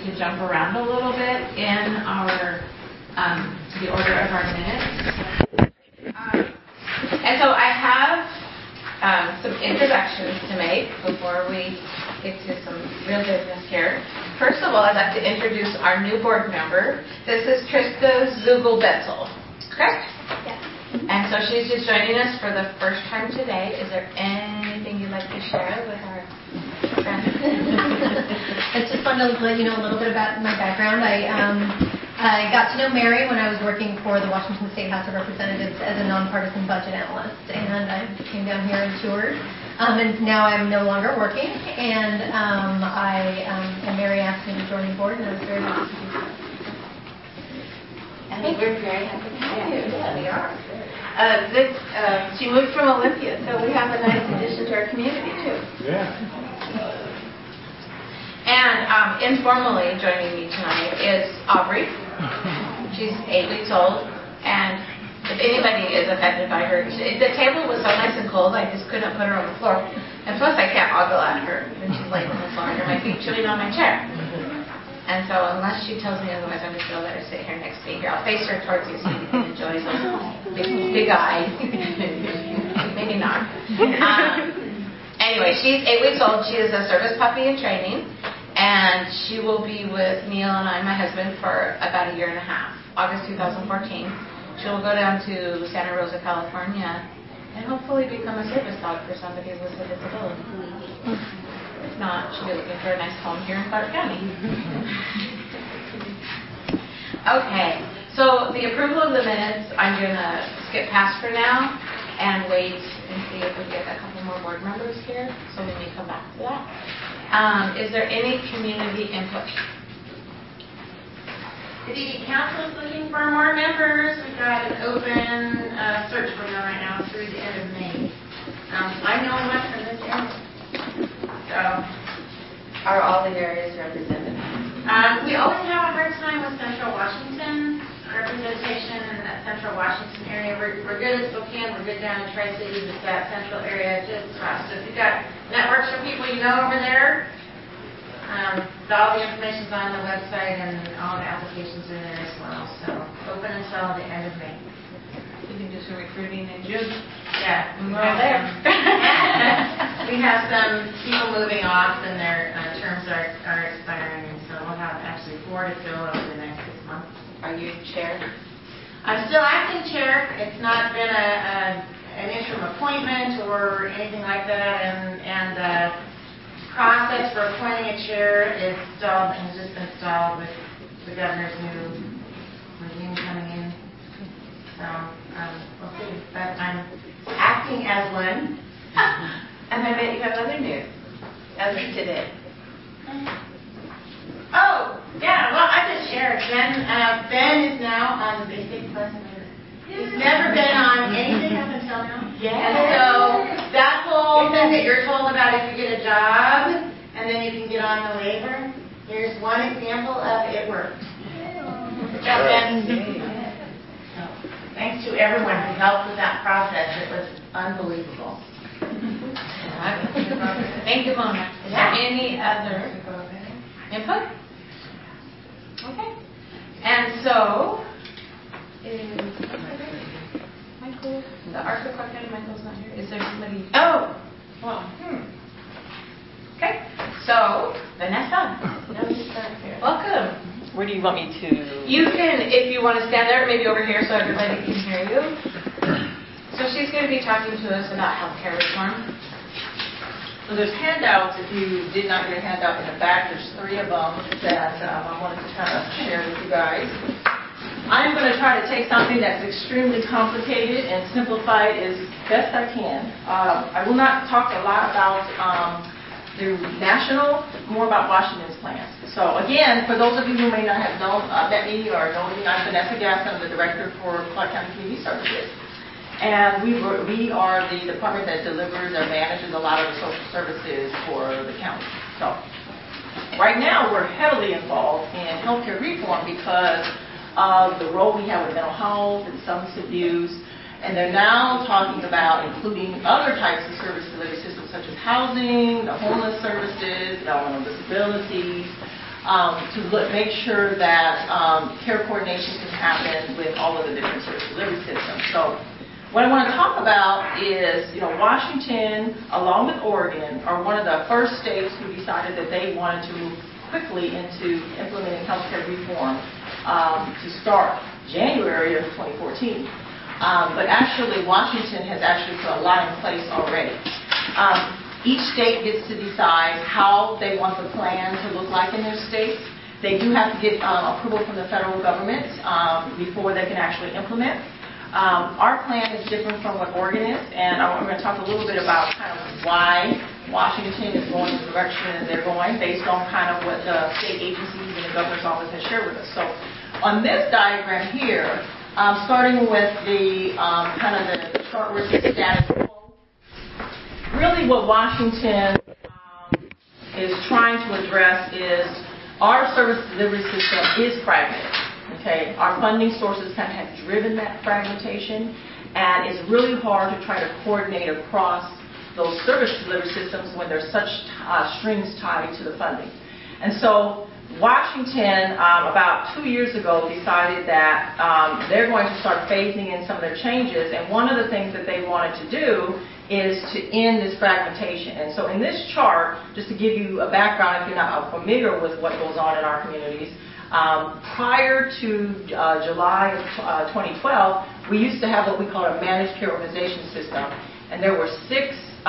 to jump around a little bit in our the order of our minutes. And so I have some introductions to make before we get to some real business here. First of all, I'd like to introduce our new board member. This is Trista Zugel-Betzel, correct? Yes. And so she's just joining us for the first time today. Is there anything you'd like to share with our friends? It's just fun to let you know a little bit about my background. I got to know Mary when I was working for the Washington State House of Representatives as a nonpartisan budget analyst, and I came down here and toured. And now I'm no longer working, and Mary asked me to join the board, and I was very happy to do so. And we're very happy to have you. Yeah, we are. She moved from Olympia, so we have a nice addition to our community, too. Yeah. And informally joining me tonight is Aubrey. She's 8 weeks old, and if anybody is offended by her, the table was so nice and cold, I just couldn't put her on the floor. And plus, I can't ogle at her when she's laying on the floor under my feet, chewing on my chair. And so, unless she tells me otherwise, I'm just going to let her sit here next to me. Here, I'll face her towards you so you can enjoy those big eyes. Maybe not. Anyway, she's 8 weeks old. She is a service puppy in training. And she will be with Neil and I, my husband, for about a year and a half, August 2014. She will go down to Santa Rosa, California, and hopefully become a service dog for somebody with a disability. If not, she'll be looking for a nice home here in Clark County. Okay, so the approval of the minutes, I'm going to skip past for now and wait and see if we get a couple more board members here, so we may come back to that. Is there any community input? The DD Council is looking for more members. We've got an open search going on right now through the end of May. I'm the only one from this area. So, Are all the areas represented? we always have a hard time with Central Washington representation in that Central Washington area. We're good at Spokane. We're good down in Tri-Cities. It's that central area. It's just tough. So if you've got networks or people you know over there, all the information's on the website and all the applications are there as well. So open until the end of May. We can do some recruiting in June. Yeah, We're all there. We have some people moving off and their terms are expiring, and so we'll have actually 4 to fill over the next 6 months. Are you chair? I'm still acting chair. It's not been an interim appointment or anything like that, and the process for appointing a chair is stalled and has just been stalled with the governor's new regime coming in. So we'll see. But I'm acting as one. And I bet you have other news as of today. Oh, yeah, well, I just shared. Ben is now on the Basic Plus member. He's never been on anything up until now. And so that whole thing that you're told about if you get a job and then you can get on the waiver, here's one example of it worked. Good job, Ben. So, thanks to everyone who helped with that process. It was unbelievable. Thank you, Mona. Is there any other input? Okay. And so, is Michael, the Arthur Clark County, Michael's not here. Is there somebody? Oh, Well, Okay. So, Vanessa, welcome. Where do you want me to? You can, if you want to stand there, maybe over here so everybody can hear you. So she's going to be talking to us about healthcare reform. So there's handouts. If you did not get a handout in the back, there's 3 of them that I wanted to kind of share with you guys. I'm going to try to take something that's extremely complicated and simplify it as best I can. I will not talk a lot about the national, more about Washington's plans. So again, for those of you who may not have met me or know me, I'm Vanessa Gass. I'm the director for Clark County Community Services. And we are the department that delivers and manages a lot of the social services for the county. So right now we're heavily involved in healthcare reform because of the role we have with mental health and substance abuse. And they're now talking about including other types of service delivery systems such as housing, the homeless services, developmental disabilities, make sure that care coordination can happen with all of the different service delivery systems. So what I want to talk about is, Washington, along with Oregon, are one of the first states who decided that they wanted to move quickly into implementing healthcare reform to start January of 2014. But actually, Washington has actually put a lot in place already. Each state gets to decide how they want the plan to look like in their state. They do have to get approval from the federal government before they can actually implement. Our plan is different from what Oregon is, and I'm going to talk a little bit about kind of why Washington is going the direction that they're going based on kind of what the state agencies and the governor's office has shared with us. So on this diagram here, starting with the kind of the chart where it says status quo. Really what Washington is trying to address is our service delivery system is fragmented. Okay, our funding sources kind of have driven that fragmentation, and it's really hard to try to coordinate across those service delivery systems when there's such strings tied to the funding. And so Washington, about 2 years ago, decided that they're going to start phasing in some of their changes, and one of the things that they wanted to do is to end this fragmentation. And so in this chart, just to give you a background if you're not familiar with what goes on in our communities, prior to July of 2012, we used to have what we call a managed care organization system, and there were 6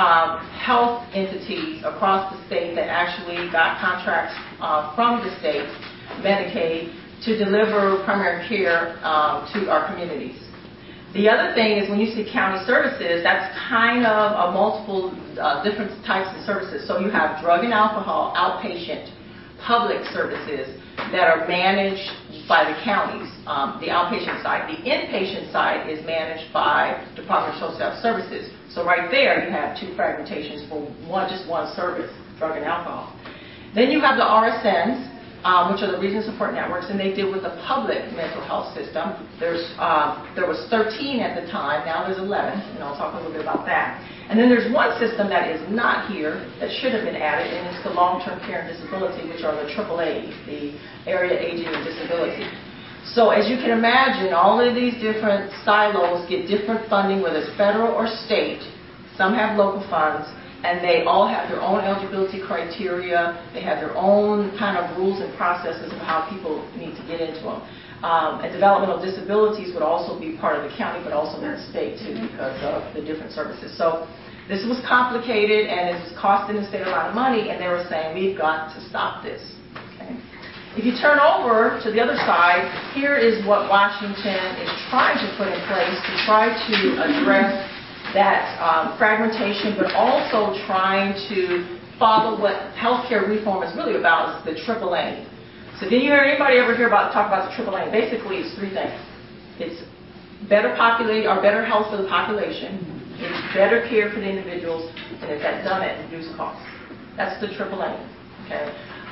health entities across the state that actually got contracts from the state, Medicaid, to deliver primary care to our communities. The other thing is when you see county services, that's kind of a multiple different types of services. So you have drug and alcohol, outpatient, public services that are managed by the counties, the outpatient side. The inpatient side is managed by Department of Social Health Services. So right there you have 2 fragmentations for just one service, drug and alcohol. Then you have the RSNs, which are the Regional Support Networks, and they deal with the public mental health system. There was 13 at the time, now there's 11, and I'll talk a little bit about that. And then there's one system that is not here that should have been added, and it's the long-term care and disability, which are the AAA, the Area Aging and Disability. So as you can imagine, all of these different silos get different funding, whether it's federal or state. Some have local funds, and they all have their own eligibility criteria. They have their own kind of rules and processes of how people need to get into them. And developmental disabilities would also be part of the county, but also in the state too, because of the different services. So this was complicated, and it was costing the state a lot of money, and they were saying, we've got to stop this. Okay. If you turn over to the other side, here is what Washington is trying to put in place to try to address that fragmentation, but also trying to follow what healthcare reform is really about, is the AAA. So did you hear anybody ever talk about the AAA? Basically, it's 3 things. It's better health for the population, it's better care for the individuals, and it's that done at reduced costs. That's the AAA. Okay.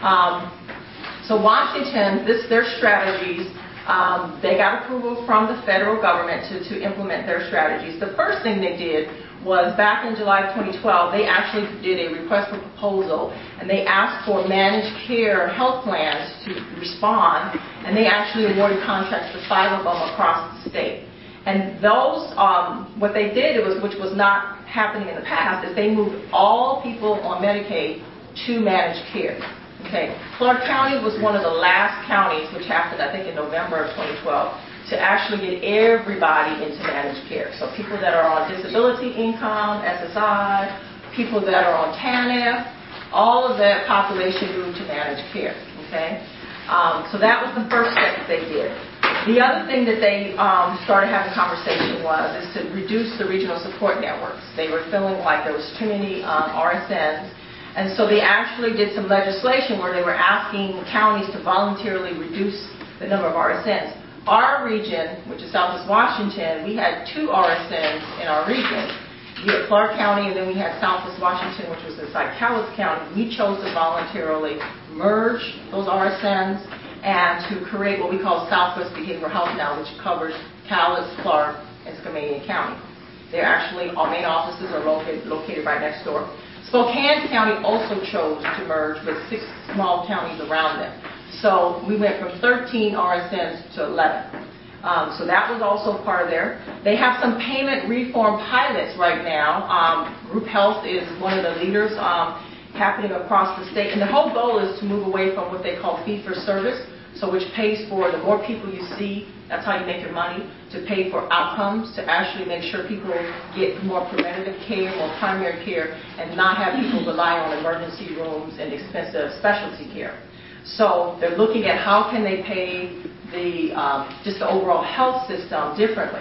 So Washington, their strategies. They got approval from the federal government to implement their strategies. The first thing they did was back in July of 2012, they actually did a request for proposal, and they asked for managed care health plans to respond, and they actually awarded contracts to 5 of them across the state. And those, what they did, which was not happening in the past, is they moved all people on Medicaid to managed care. Okay, Clark County was one of the last counties, which happened, I think, in November of 2012, to actually get everybody into managed care. So people that are on disability income, SSI, people that are on TANF, all of that population moved to managed care. Okay, so that was the first step that they did. The other thing that they started having conversation is to reduce the regional support networks. They were feeling like there was too many RSNs. And so they actually did some legislation where they were asking counties to voluntarily reduce the number of RSNs. Our region, which is Southwest Washington, we had 2 RSNs in our region. We had Clark County, and then we had Southwest Washington, which was inside Cowles County. We chose to voluntarily merge those RSNs and to create what we call Southwest Behavioral Health now, which covers Cowles, Clark, and Skamania County. They're actually, our main offices are located right next door. Spokane County also chose to merge with 6 small counties around them. So we went from 13 RSNs to 11. So that was also part of there. They have some payment reform pilots right now. Group Health is one of the leaders happening across the state. And the whole goal is to move away from what they call fee-for-service, so which pays for the more people you see, that's how you make your money, to pay for outcomes, to actually make sure people get more preventative care, more primary care, and not have people rely on emergency rooms and expensive specialty care. So they're looking at how can they pay just the overall health system differently.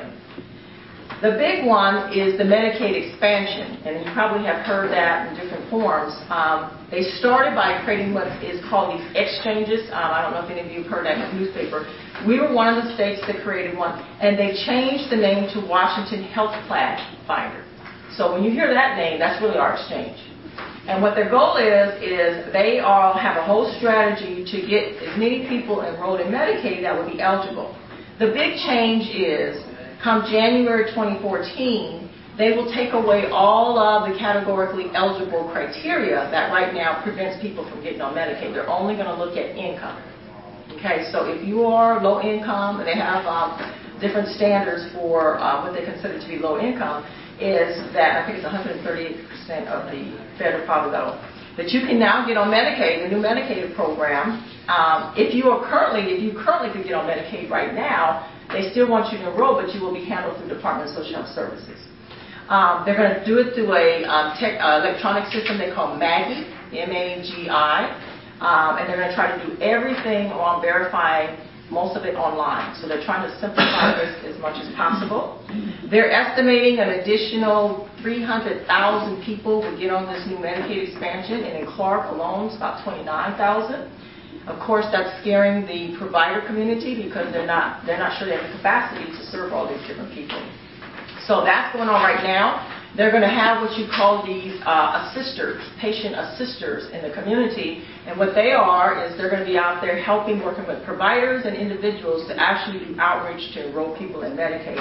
The big one is the Medicaid expansion, and you probably have heard that in different forms. They started by creating what is called these exchanges. I don't know if any of you have heard that in the newspaper. We were one of the states that created one, and they changed the name to Washington Health Plan Finder. So when you hear that name, that's really our exchange. And what their goal is they all have a whole strategy to get as many people enrolled in Medicaid that would be eligible. The big change is, come January 2014, they will take away all of the categorically eligible criteria that right now prevents people from getting on Medicaid. They're only going to look at income. Okay, so if you are low income, and they have different standards for what they consider to be low income, is that I think it's 138% of the federal poverty level, that you can now get on Medicaid, the new Medicaid program. If you currently could get on Medicaid right now, they still want you to enroll, but you will be handled through Department of Social Health Services. They're going to do it through a electronic system they call MAGI, M-A-G-I, and they're going to try to do everything on verifying most of it online. So they're trying to simplify this as much as possible. They're estimating an additional 300,000 people will get on this new Medicaid expansion, and in Clark alone, it's about 29,000. Of course, that's scaring the provider community because they're not sure they have the capacity to serve all these different people. So that's going on right now. They're going to have what you call these assisters, patient assisters in the community. And what they are is they're going to be out there helping, working with providers and individuals to actually do outreach to enroll people in Medicaid.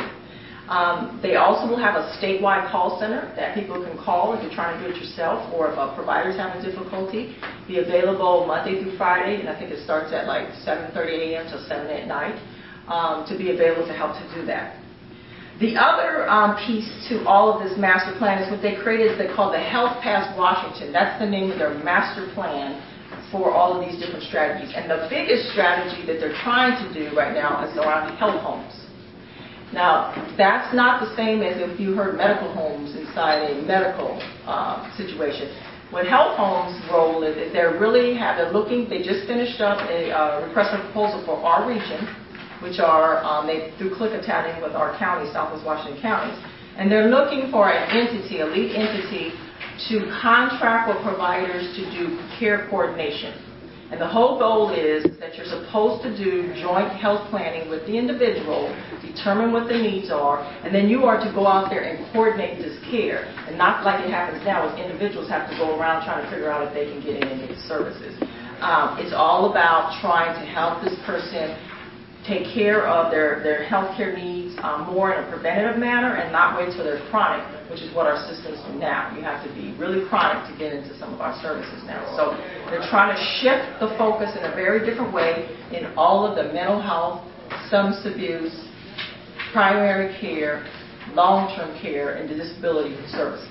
They also will have a statewide call center that people can call if you're trying to do it yourself, or if a provider's having difficulty. Be available Monday through Friday, and I think it starts at like 7:30 a.m. till 7 at night, to be available to help to do that. The other piece to all of this master plan is what they created, they call the Health Pass Washington. That's the name of their master plan for all of these different strategies. And the biggest strategy that they're trying to do right now is around health homes. Now, that's not the same as if you heard medical homes inside a medical situation. What health homes' role is they're looking, they just finished up a request for proposal for our region, which are, they do Klickitat with our county, Southwest Washington counties, and they're looking for an entity, a lead entity, to contract with providers to do care coordination. And the whole goal is that you're supposed to do joint health planning with the individual, determine what the needs are, and then you are to go out there and coordinate this care. And not like it happens now, as individuals have to go around trying to figure out if they can get in and get the services. It's all about trying to help this person take care of their health care needs more in a preventative manner and not wait till they're chronic, which is what our systems do now. You have to be really chronic to get into some of our services now. So they're trying to shift the focus in a very different way in all of the mental health, substance abuse, primary care, long-term care, and disability services.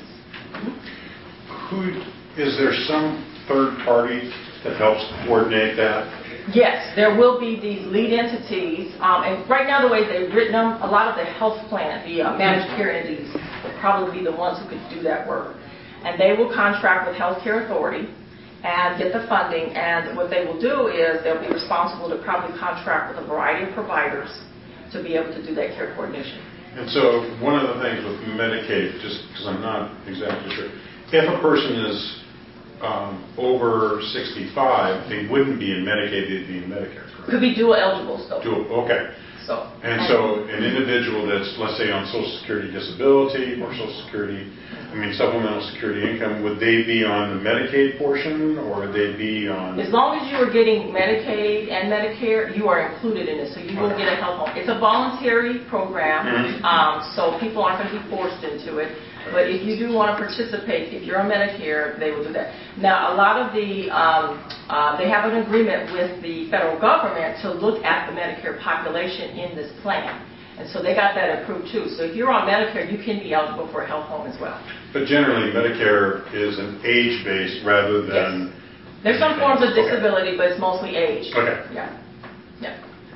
Is there some third party that helps coordinate that? Yes, there will be these lead entities, and right now the way they've written them, a lot of the health plan, the managed care entities, will probably be the ones who could do that work. And they will contract with Healthcare Authority and get the funding, and what they will do is they'll be responsible to probably contract with a variety of providers to be able to do that care coordination. And so one of the things with Medicaid, just because I'm not exactly sure, if a person is over 65, they wouldn't be in Medicaid, they'd be in Medicare, correct? Could be dual eligible still. Okay. So an individual that's, let's say, on Social Security disability or Social Security I mean, supplemental security income, would they be on the Medicaid portion, or would they be on? As long as you are getting Medicaid and Medicare, you are included in it, so you will get a health home. It's a voluntary program, so people aren't going to be forced into it. But if you do want to participate, if you're on Medicare, they will do that. Now, a lot of the, they have an agreement with the federal government to look at the Medicare population in this plan. And so they got that approved too. So if you're on Medicare, you can be eligible for a health home as well. But generally, Medicare is an age-based rather than... Yes. There's some forms of disability, but it's mostly age. Okay. Yeah. Yeah.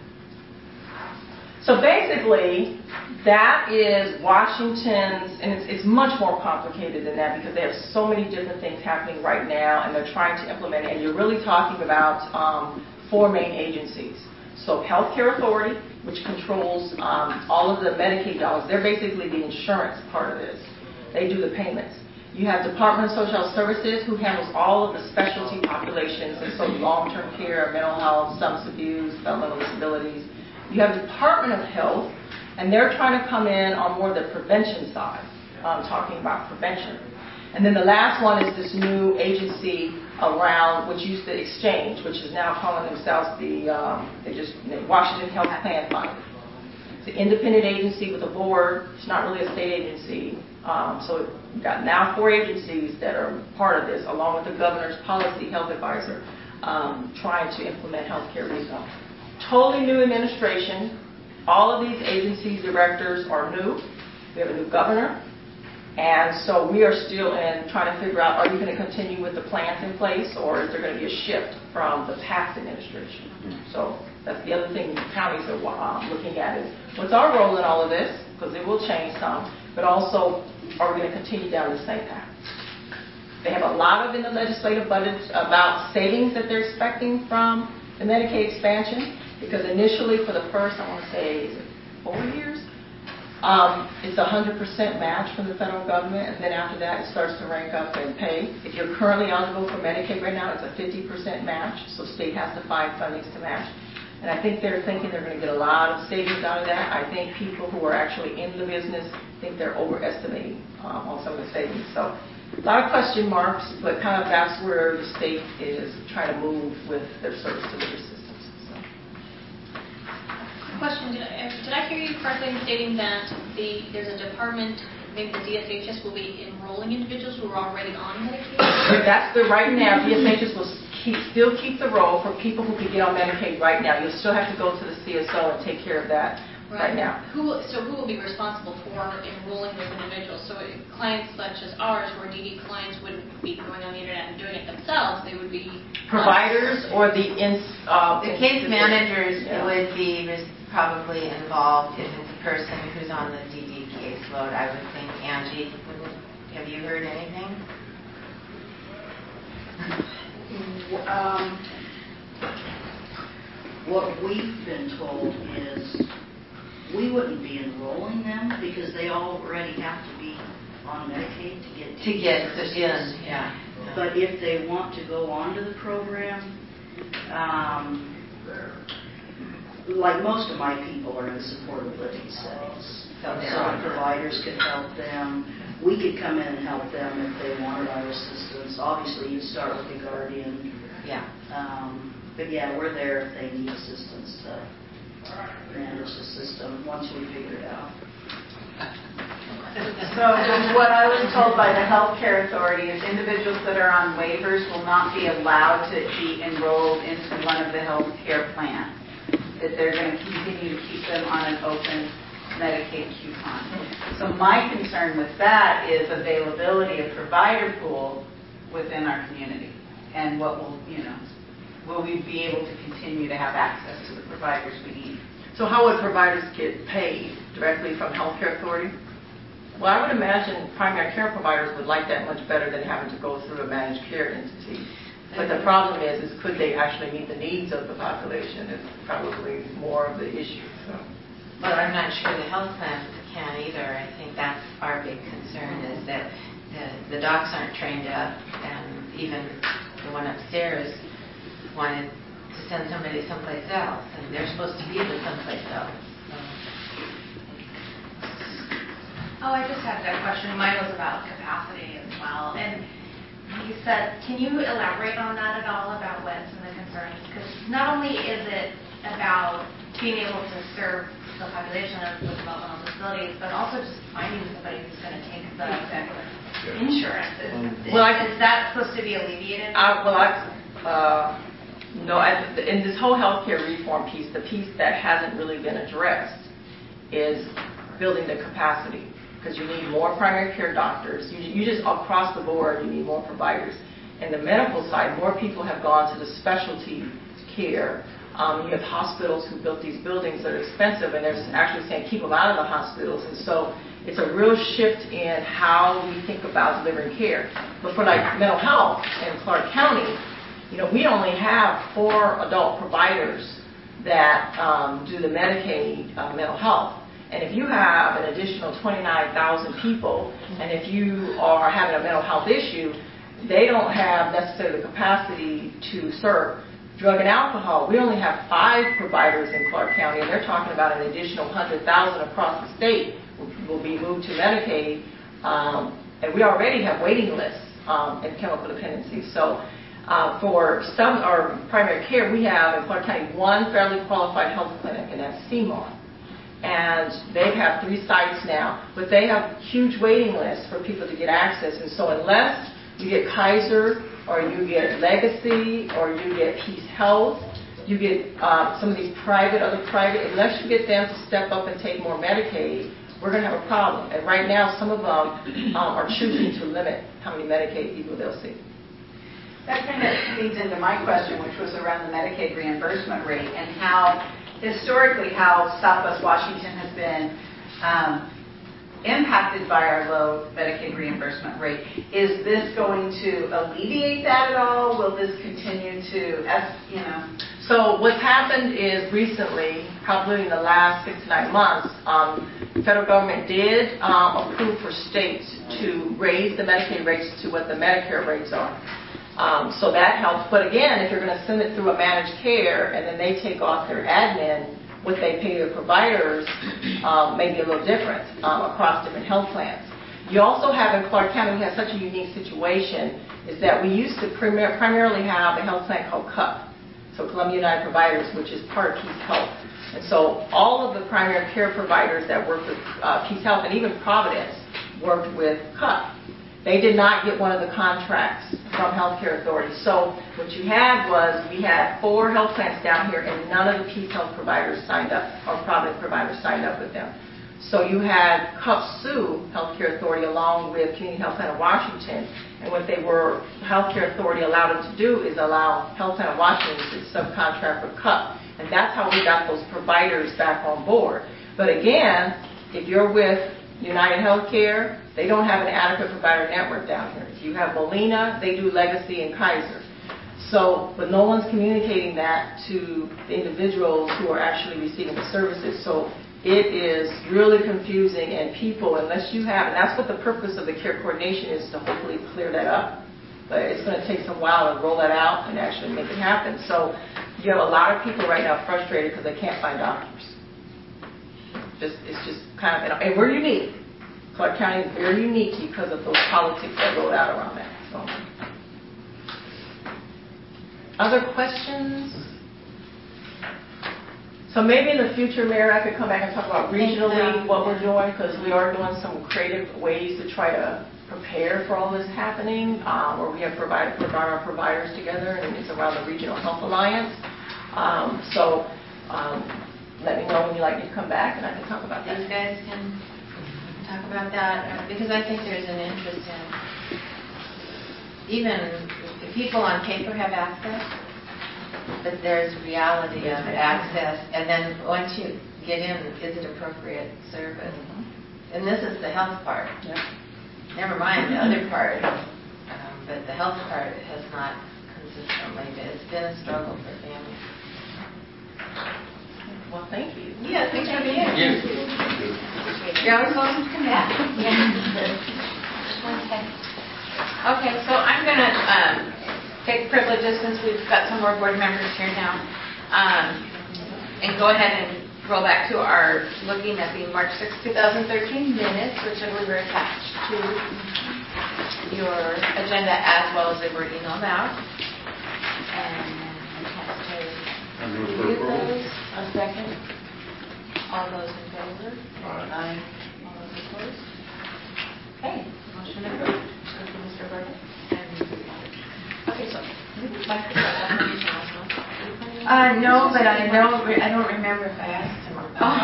So basically, that is Washington's, and it's much more complicated than that because they have so many different things happening right now, and they're trying to implement it. And you're really talking about 4 main agencies. So Healthcare Authority, which controls all of the Medicaid dollars. They're basically the insurance part of this. They do the payments. You have Department of Social Services, who handles all of the specialty populations, and so long-term care, mental health, substance abuse, developmental disabilities. You have Department of Health, and they're trying to come in on more the prevention side, talking about prevention. And then the last one is this new agency around, which used to Exchange, which is now calling themselves the Washington Health Plan Fund. It's an independent agency with a board. It's not really a state agency. So we've got now 4 agencies that are part of this, along with the governor's policy health advisor, trying to implement healthcare reform. Totally new administration. All of these agencies, directors are new. We have a new governor. And so we are still trying to figure out, are you going to continue with the plans in place, or is there going to be a shift from the past administration? So that's the other thing counties are looking at is, what's our role in all of this? Because it will change some. But also, are we going to continue down the same path? They have a lot of in the legislative budget about savings that they're expecting from the Medicaid expansion. Because initially, for the first, I want to say, is it 4 years? It's 100% match from the federal government, and then after that, it starts to rank up and pay. If you're currently eligible for Medicaid right now, it's a 50% match, so state has to find fundings to match. And I think they're thinking they're going to get a lot of savings out of that. I think people who are actually in the business think they're overestimating on some of the savings. So a lot of question marks, but kind of that's where the state is trying to move with their service delivery systems. Question, did I hear you correctly in stating that there's a department, maybe the DSHS will be enrolling individuals who are already on Medicaid? That's right now, DSHS will still keep the role for people who can get on Medicaid right now. You'll still have to go to the CSO and take care of that right now. Who will be responsible for enrolling those individuals? So clients such as ours, who are DD clients, wouldn't be going on the internet and doing it themselves. They would be providers or the case managers would be probably involved if it's a person who's on the DD caseload. I would think. Angie, have you heard anything? What we've been told is we wouldn't be enrolling them because they already have to be on Medicaid to get services. Yeah. But if they want to go onto the program, like most of my people are in supportive living settings, so the providers could help them. We could come in and help them if they wanted our assistance. Obviously, you'd start with the guardian. Yeah. But yeah, we're there if they need assistance to manage the system once we figure it out. So what I was told by the Healthcare Authority is individuals that are on waivers will not be allowed to be enrolled into one of the health care plans. That they're going to continue to keep them on an open Medicaid coupon. So my concern with that is availability of provider pool within our community. And what will we be able to continue to have access to the providers we need? So how would providers get paid? Directly from Healthcare Authority? Well, I would imagine primary care providers would like that much better than having to go through a managed care entity. But the problem is could they actually meet the needs of the population? It's probably more of the issue. So. But I'm not sure the health plans can either. I think that's our big concern is that the docs aren't trained up, and even the one upstairs wanted to send somebody someplace else, and they're supposed to be with someplace else. So. Oh, I just had a question. Mine was about capacity as well. And you said, can you elaborate on that at all, about what some of the concerns? Because not only is it about being able to serve the population with developmental disabilities, but also just finding somebody who's going to take the insurance. Is that supposed to be alleviated? No, in this whole healthcare reform piece, the piece that hasn't really been addressed is building the capacity. Because you need more primary care doctors. You just across the board, you need more providers. In the medical side, more people have gone to the specialty care. You have hospitals who built these buildings that are expensive, and they're actually saying keep them out of the hospitals. And so it's a real shift in how we think about delivering care. But for like mental health in Clark County, we only have 4 adult providers that do the Medicaid mental health. And if you have an additional 29,000 people, and if you are having a mental health issue, they don't have necessarily the capacity to serve drug and alcohol. We only have 5 providers in Clark County, and they're talking about an additional 100,000 across the state will be moved to Medicaid. And we already have waiting lists in chemical dependency. So for some our primary care, we have in Clark County 1 federally qualified health clinic, and that's CMAR. And they have 3 sites now, but they have huge waiting lists for people to get access. And so unless you get Kaiser or you get Legacy or you get Peace Health, you get some of these other private, unless you get them to step up and take more Medicaid, we're going to have a problem. And right now, some of them are choosing to limit how many Medicaid people they'll see. That kind of feeds into my question, which was around the Medicaid reimbursement rate and how historically how Southwest Washington has been impacted by our low Medicaid reimbursement rate. Is this going to alleviate that at all? Will this continue to, So what's happened is recently, probably in the last 6 to 9 months, the federal government did approve for states to raise the Medicaid rates to what the Medicare rates are. So that helps. But again, if you're going to send it through a managed care and then they take off their admin, what they pay their providers may be a little different across different health plans. You also have in Clark County, we have such a unique situation, is that we used to primarily have a health plan called CUP, so Columbia United Providers, which is part of Peace Health. And so all of the primary care providers that work with Peace Health, and even Providence, worked with CUP. They did not get one of the contracts from Healthcare Authority. So what you had was, we had 4 health plans down here, and none of the Peace Health providers signed up, or Providence providers signed up with them. So you had CUP sue Healthcare Authority along with Community Health Plan of Washington, and what Healthcare Authority allowed them to do is allow Health Plan of Washington to subcontract with CUP. And that's how we got those providers back on board. But again, if you're with United Healthcare, they don't have an adequate provider network down here. If you have Molina, they do Legacy and Kaiser. So, but no one's communicating that to the individuals who are actually receiving the services. So it is really confusing, and people, unless you have, and that's what the purpose of the care coordination is, to hopefully clear that up. But it's going to take some while to roll that out and actually make it happen. So you have a lot of people right now frustrated because they can't find doctors. It's just kind of, and we're unique. Clark County is very unique because of those politics that rolled out around that. So, other questions? So maybe in the future, Mayor, I could come back and talk about regionally what we're doing, because we are doing some creative ways to try to prepare for all this happening, where we have brought our providers together, and it's around the Regional Health Alliance. Let me know when you'd like me to come back, and I can talk about that. These guys can talk about that, because I think there's an interest in, even the people on paper have access, but there's reality of access, and then once you get in, is it appropriate service? And this is the health part. Never mind the other part, but the health part has not consistently been. It's been a struggle for families. Well, thank you. Yeah, thanks for being here. You're always welcome to come back. Okay, so I'm going to take privileges, since we've got some more board members here now, and go ahead and roll back to our looking at the March 6, 2013 minutes, which I believe are attached to your agenda as well as they were emailed out. And I move for approval. a second. All those in favor? Aye. All those opposed? Okay, motion approved. Thank you, Mr. Burton. Okay, so would you like to start that one last one? No, but I don't remember if I asked him.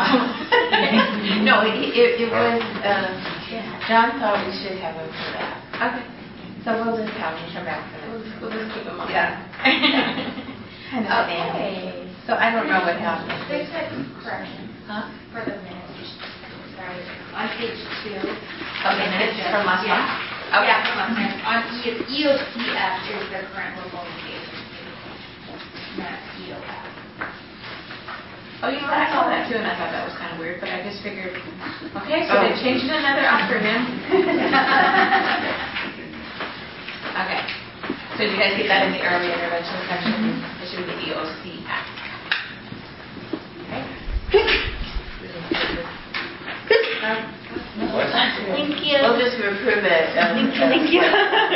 No, it was, John thought we should have him for that. Okay. So we'll just have him come back for that. We'll just keep them on. Yeah. Okay. So I don't know what happened. There's a correction for the minutes. Sorry. On page 2. Okay, minutes from last month? Okay. Yeah, from last month. On EOCF is the current local engagement. Not EOF. Oh, you know what, I saw that too, and I thought that was kind of weird, but I just figured, okay, so they changed another acronym. Okay. So did you guys get that in the early intervention section? It should be the EOC Act. Okay. Thank you. We'll just approve it. Thank you.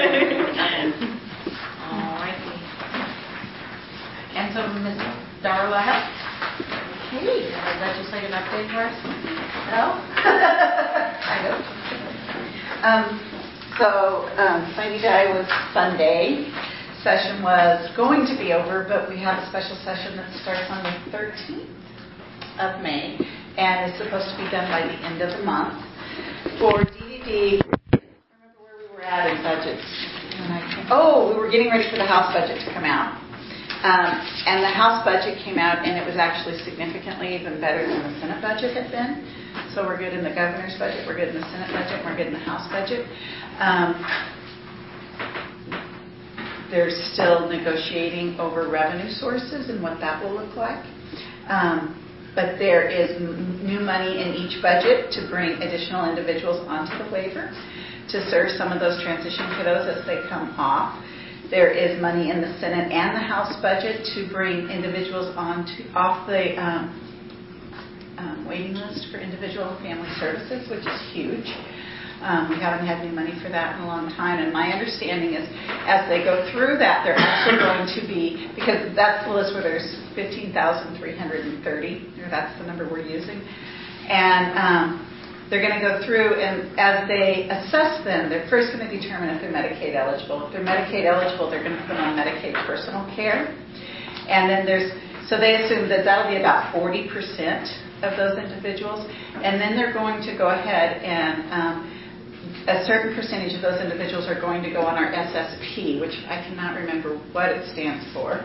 All righty. And so Ms. Darla Huff. Okay, a legislative update for us? No? I go. Sunny Day was Sunday. Session was going to be over, but we have a special session that starts on the 13th of May and is supposed to be done by the end of the month. For DDD, remember where we were at in budgets? We were getting ready for the House budget to come out. And the House budget came out, and it was actually significantly even better than the Senate budget had been. So we're good in the governor's budget, we're good in the Senate budget, we're good in the House budget. They're still negotiating over revenue sources and what that will look like. But there is new money in each budget to bring additional individuals onto the waiver to serve some of those transition kiddos as they come off. There is money in the Senate and the House budget to bring individuals off the waiting list for individual and family services, which is huge. We haven't had any money for that in a long time. And my understanding is as they go through that, they're actually going to be, because that's the list where there's 15,330, or that's the number we're using. And they're going to go through, and as they assess them, they're first going to determine if they're Medicaid eligible. If they're Medicaid eligible, they're going to put them on Medicaid personal care. And then so they assume that that'll be about 40% of those individuals. And then they're going to go ahead and a certain percentage of those individuals are going to go on our SSP, which I cannot remember what it stands for.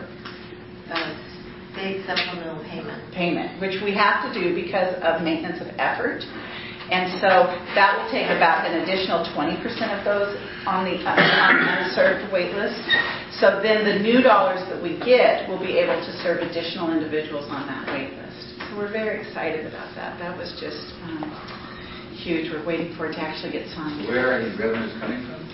State supplemental Payment, which we have to do because of maintenance of effort. And so that will take about an additional 20% of those on the unserved wait list. So then the new dollars that we get will be able to serve additional individuals on that wait list. So we're very excited about that. That was just huge. We're waiting for it to actually get signed. Where are these revenues coming from?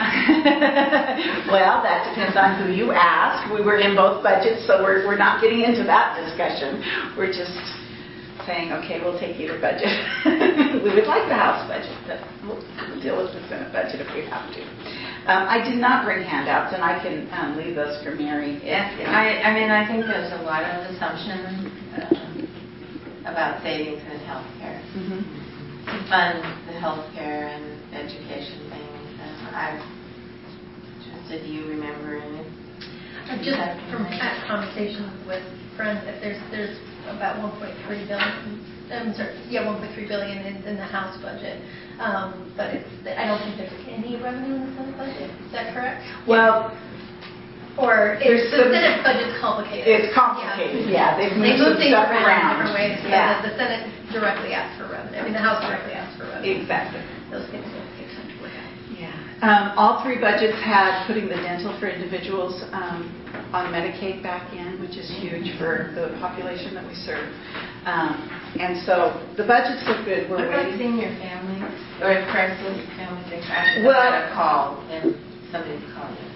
Well, that depends on who you ask. We were in both budgets, so we're not getting into that discussion. We're just saying, okay, we'll take either budget. We would like the House budget, but we'll deal with the Senate budget if we have to. I did not bring handouts, and I can leave those for Mary. I think there's a lot of assumptions about savings in healthcare. To fund the healthcare and education things. I'm interested, do you remember any? Just from conversations with friends, that there's about 1.3 billion. I'm sorry, 1.3 billion in the House budget, but I don't think there's any revenue in the Senate budget. Is that correct? Well, or the Senate budget's complicated. It's complicated. Yeah, they've moved some things stuff around in different ways. Yeah. The Senate directly asks for revenue. I mean, the House directly asks for revenue. Exactly. Those things will take time to work out. Yeah. All three budgets had putting the dental for individuals on Medicaid back in, which is huge for the population that we serve. And so the budgets look good. What about senior families or crisis families? I Well, had a call and somebody's called in.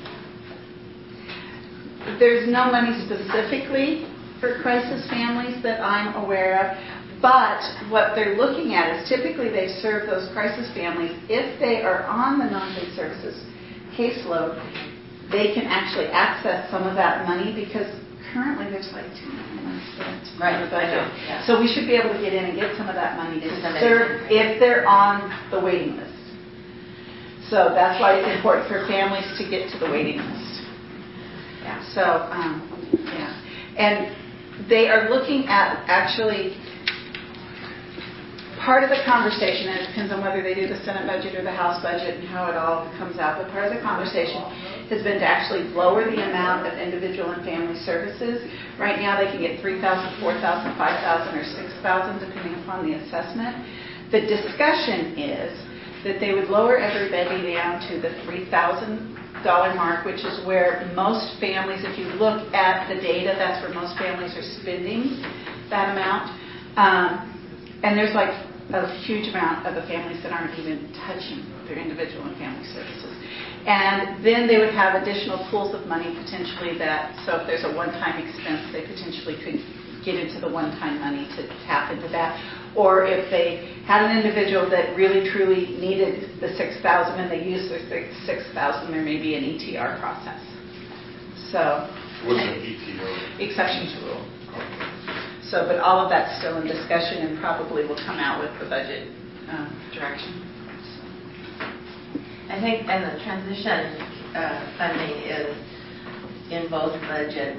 There's no money specifically for crisis families that I'm aware of, But what they're looking at is typically they serve those crisis families. If they are on the non-paid services caseload, they can actually access some of that money because currently there's like $2 million spent on the budget. Yeah. So we should be able to get in and get some of that money to serve if they're on the waiting list. So that's why it's important for families to get to the waiting list. Yeah. So, and they are looking at actually part of the conversation, and it depends on whether they do the Senate budget or the House budget and how it all comes out, but part of the conversation has been to actually lower the amount of individual and family services. Right now they can get $3,000, $4,000, $5,000, or $6,000 depending upon the assessment. The discussion is that they would lower everybody down to the $3,000 mark, which is where most families, if you look at the data, that's where most families are spending that amount. And there's like a huge amount of the families that aren't even touching their individual and family services. And then they would have additional pools of money potentially that, so if there's a one-time expense, they potentially could get into the one-time money to tap into that. Or if they had an individual that really truly needed the $6,000 and they used their $6,000, there may be an ETR process. So, What's an ETR? Exception to rule. So, but all of that's still in discussion and probably will come out with the budget direction. So. I think, and the transition funding is in both budgets.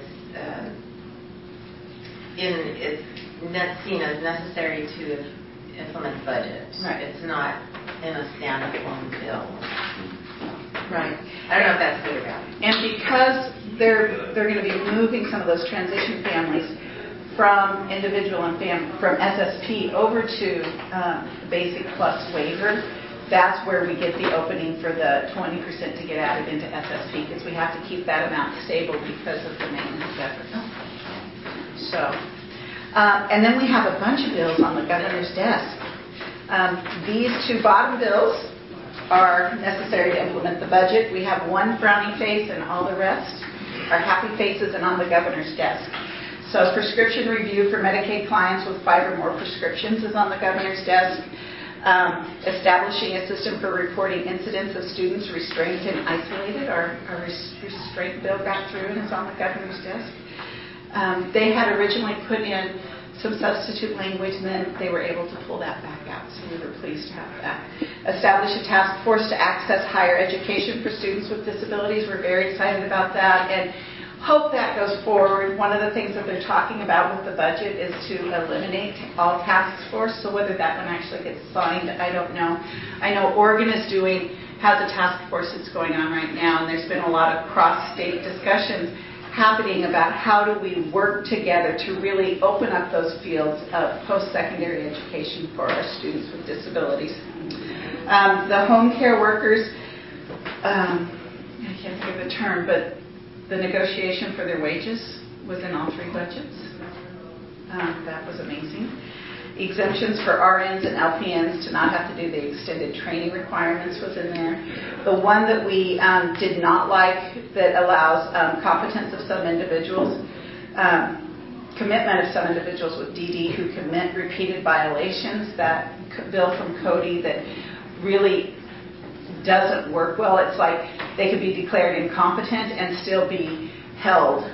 It's seen as necessary to implement the budget. Right. It's not in a standalone bill. Right. I don't know if that's good or bad. And because they're going to be moving some of those transition families from individual and from SSP over to Basic Plus waiver, that's where we get the opening for the 20% to get added into SSP because we have to keep that amount stable because of the maintenance efforts. So, and then we have a bunch of bills on the governor's desk. These two bottom bills are necessary to implement the budget. We have one frowny face and all the rest are happy faces and on the governor's desk. So prescription review for Medicaid clients with 5 or more prescriptions is on the governor's desk. Establishing a system for reporting incidents of students restrained and isolated. Our restraint bill got through and is on the governor's desk. They had originally put in some substitute language and then they were able to pull that back out. So we were pleased to have that. Establish a task force to access higher education for students with disabilities. We're very excited about that and hope that goes forward. One of the things that they're talking about with the budget is to eliminate all task force. So whether that one actually gets signed, I don't know. I know Oregon has a task force that's going on right now, and there's been a lot of cross-state discussions happening about how do we work together to really open up those fields of post-secondary education for our students with disabilities. The home care workers, I can't think of the term, but the negotiation for their wages was in all 3 budgets. That was amazing. Exemptions for RNs and LPNs to not have to do the extended training requirements was in there. The one that we did not like that allows competence of some individuals, commitment of some individuals with DD who commit repeated violations, that bill from Cody that really doesn't work well. It's like they could be declared incompetent and still be held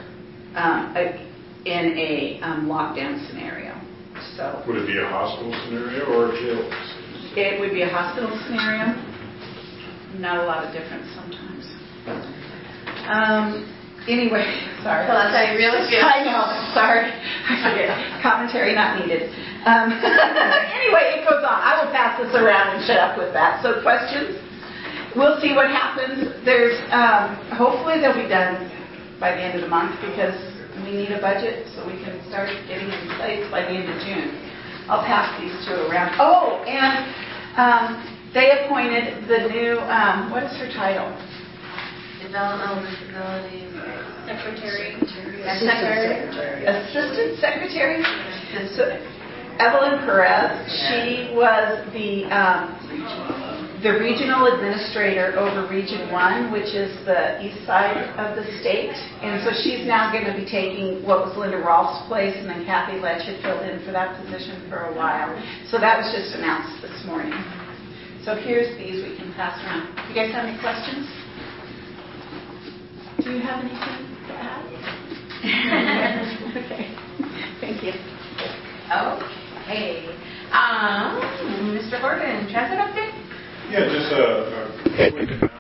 in a lockdown scenario. So would it be a hospital scenario or a jail? It would be a hospital scenario. Not a lot of difference sometimes. Anyway, sorry. Well, that's how you really feel. I know. Sorry. I forget. Commentary not needed. Anyway, it goes on. I will pass this around and shut up with that. So questions? We'll see what happens. There's hopefully they'll be done by the end of the month because we need a budget so we can start getting in place by the end of June. I'll pass these 2 around. Oh, and they appointed the new, what is her title? Developmental Disabilities Secretary. Assistant Secretary. So, Evelyn Perez. She was the the regional administrator over Region 1, which is the east side of the state. And so she's now going to be taking what was Linda Rolfe's place, and then Kathy Letch had filled in for that position for a while. So that was just announced this morning. So here's these we can pass around. You guys have any questions? Do you have anything to add? Okay. Thank you. Okay. Mr. Horgan, transit update? Yeah, just a quick